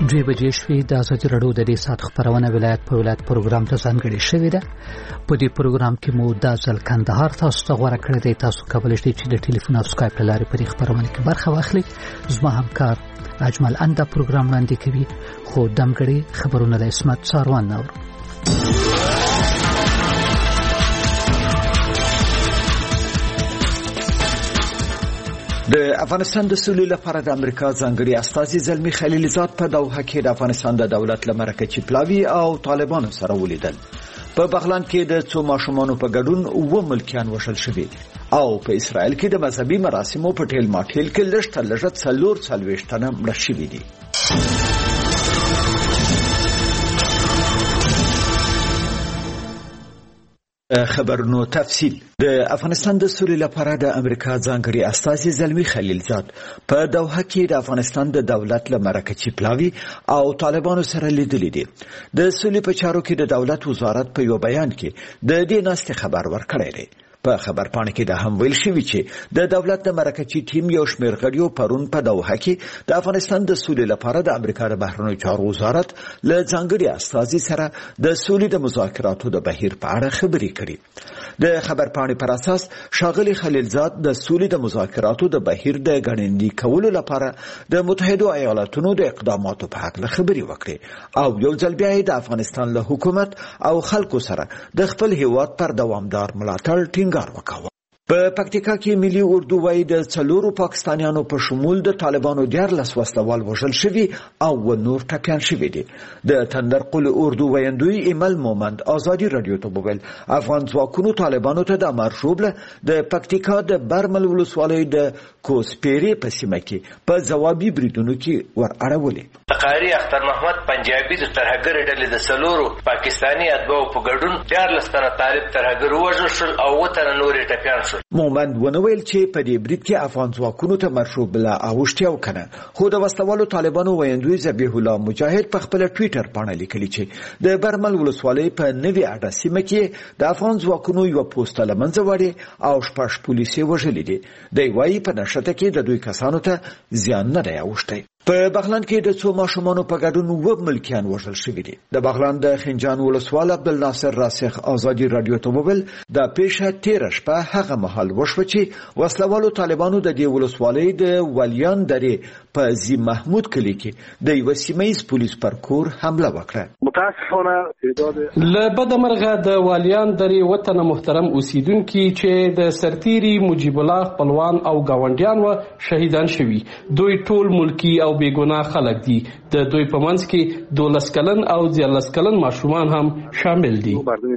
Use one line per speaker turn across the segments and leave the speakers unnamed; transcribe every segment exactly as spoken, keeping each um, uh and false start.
دوی بجې شوې. د ازادي راډیو د دې ساعت خبرونه ولایت په ولایت پروګرام ته ځانګړې شوې ده. په دې پروګرام کې مو د ځل کندهار تاسو ته غوړه کړی دی. تاسو کولی شئ چې د ټلیفون او سکایپ له لارې په دې خبرونه کې برخه واخلئ. زما همکار اجمل انده پروګرام وړاندې کوي، خو دمګړي خبرونه د اسمت ساروان نور.
د افغانستان د سولې لپاره د امریکا ځانګړي استازي زلمی خلیلزاد په دوحه کې د افغانستان د دولت له مرکزي پلاوي او طالبانو سره ولیدل. په بغلان کې د څو ماشومانو په ګډون اوه ملکیان وشل شوي او په اسرائیل کې د مذهبي مراسمو په ټیل ماټیل کې لږ تر لږه څلور څلوېښت تنه مړه شوي دي. خبرونو تفصیل. د افغانستان د سولې لپاره د امریکا ځانګړي استازي زلمی خلیلزاد په دوحه کې د افغانستان د دولت له مرکزي پلاوي او طالبانو سره لیدلي دي. د سولې په چارو کې د دولت وزارت په یو بیان کې د دې ناستې خبر ورکړی دی. په خبرپاڼه کې د هم ویل شوی چې د دولت د مرکزي ټیم یو شمېر غړیو پرون په دوحه کې د افغانستان د سولې لپاره د امریکا د بهرنیو چارو وزارت له ځانګړي استازي سره د سولې د مذاکراتو د بهیر په اړه خبرې کړې. د خبرپاڼې پر اساس ښاغلي خلیلزاد د سولې د مذاکراتو د بهیر د ګړندي کولو لپاره د متحده ایالاتونو د اقداماتو په اړه خبرې وکړې او یو ځل بیا د افغانستان له حکومت او خلکو سره د خپل هیواد پر دوامدار ملاتړ ټینګار وکاوه. په پکتیکا کې ملي اردو وایي د څلورو پاکستانیانو په شمول د طالبانو دیارلس وسلوال وژل شوي او نور ټپیان شوي دي. د تندرقل اردو ویندوی ایمل مومند ازادي رادیو ته وویل افغان ځواکونو طالبانو ته د مارشوبله د پکتیکا د برمل ولسوالۍ د کوسپيري په سیمه کې په ځوابي بریدونو کې ور اړولې.
قاری اختر محمد پنجابي د ترهګر ډلې د څلورو پاکستاني اتباعو په ګډون دیارلس تنه طالب ترهګر وژل شول او اووه تنه نورې ټپیان شول.
مومند ونویل چې په دې برید کې افغان ځواکونو ته مشروبله اوښتي او کنه، خو د وسلوالو طالبانو ویندوی ذبیح الله مجاهد په خپل ټویټر باندې لیکلی چې د برمل ولسوالۍ په نوې اډه سیمه کې د افغان ځواکونو یو پوسټ له منځه وړي او شپږ پولیسي وژلي دي. دی وايي په نشته کې د دوی کسانو ته زیان نه دی اوښتی. په بغلان کې د څو ماشومانو په ګډون اووه ملکیان وژل شوي دي. د بغلان د خنجان ولسوال عبدالناصر راسخ ازادي رادیو ته وویل د پیښه تیره شپه هغه مهال وشوه چې وسلوالو طالبانو د دې ولسوالۍ د ولیان درې په زی محمود کلی کې د یو سیمایي پولیس پر کور حمله وکړه.
متاسفانه
له بدمرغه د ولیان درې وطن محترم اوسیدونکو چې د سرتيري مجيب الله خپلوان او گاونډیان و شهیدان شوي. دوی ټول ملکی او بیګناه خلک دي. د دوی په منځ کې دولس کلن او دیارلس کلن ماشومان هم شامل دي.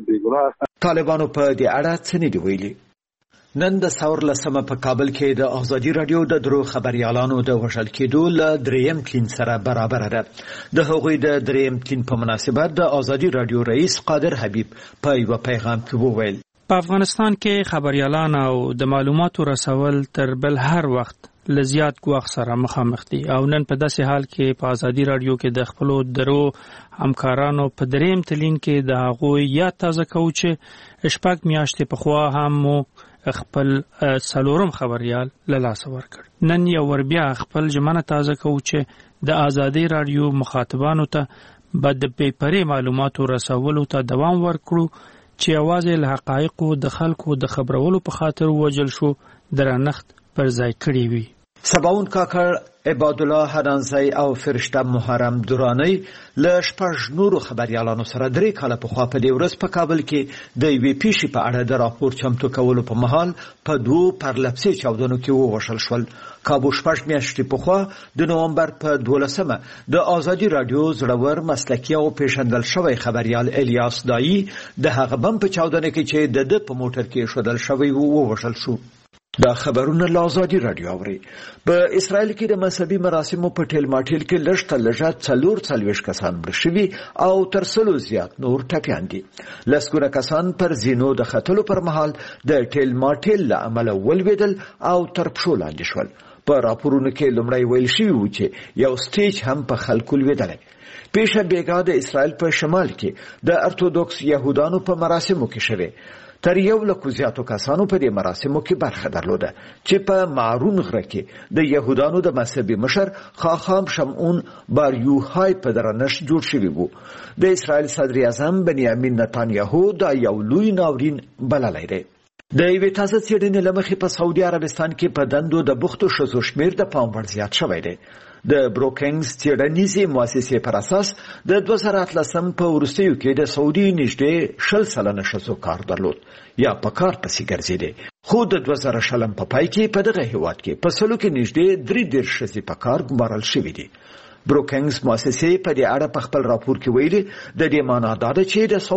طالبانو په دې اړه څه نه دی ویلي. نن د ثور لسمه په کابل کې د ازادي رادیو د درو خبريالانو د وژل کېدو له دریم تین سره برابر ده. د هغوی د دریم تین په مناسبت د ازادي رادیو رئیس قادر حبیب په یو پیغام کې وویل
په افغانستان کې خبريالان او د معلوماتو رسول تر بل هر وخت لزیات ګواښ سره مخامخ دي او نن په داسې حال کې په ازادي رادیو کې د خپل درو همکارانو په دریم تلین کې د هغوی یاد تازه کوو چې شپږ میاشتې پخوا هم مو خپل څلورم خبريال له لاسه ورکړ. نن یو ور بیا خپل ژمنه تازه کوو چې د ازادي رادیو مخاطبانو ته به د پیپري معلوماتو رسولو ته دوام ورکړو چې اواز له حقایقو د خلکو د خبرولو په خاطر وجل شو درنښت پر ځای کړی وي.
سباون کاکړ، عباد الله حدانزی او فرشته محرم دورانی له شپږ نورو خبريالانو سره درې کاله پخوا په دې ورځ په کابل کې د یوې پیښې په اړه د راپور چمتو کولو په مهال په دوو پرلپسې چاودنو کې ووژل شول. کابو شپږ میاشتې پخوا د نومبر په دولسمه د ازادي رادیو زړور مسلکي او پیژندل شوی خبريال الیاس دایی د هغه بم په چاودنه کې چې د د په موټر کې شودل شوی وو ووژل شو. دا خبرونه له ازادي رادیو اوري. په اسرائیل کې د مذهبي مراسمو په ټیل ماټیل کې لږ تر لږه څلور څلوېښت کسان مړه شوي او تر سلو زیات نور ټپیان دي. لسګونه کسان پر زینو د ختلو پر مهال د ټیل ماټیل له امله ولوېدل او تر پښو لاندې شول. په راپورونو کې لومړی ویل شوي و چې یو سټیج هم په خلکو لوېدلی. پیشه بیګا د اسرائیل په شمال کې د ارتودوکس يهودانو په مراسمو کې شوه. تر یو لکو زیاتو کسانو په دې مراسمو کې برخه درلوده چې په مارون غره کې د يهودانو د مذهبي مشر خاخام شمعون بار یوهای په درنښت جوړ شوی وو. د اسرائیل صدر اعظم بنیامین نتانیاهو دا یو لوی ناورین بللی دی. د یوې تازه څېړنې له مخې په سعودي عربستان کې په دندو د بوختو ښځو شمېر د پام وړ زیات شوی دی. د بروکینګز څېړنیزې مؤسسې پر اساس د دوه زره اتلسم په وروستیو کې د سعودي نږدې شل سلنه ښځو کار درلود یا په کار پسې ګرځېدې، خو د دوه زره شلم په پای کې په دغه هیواد کې په سلو کې نږدې درې دېرش ښځې په کار ګمارل شوي دي. بروکینګز مؤسسې په دې اړه په خپل راپور کې ویلي د دې معنا دا ده چې د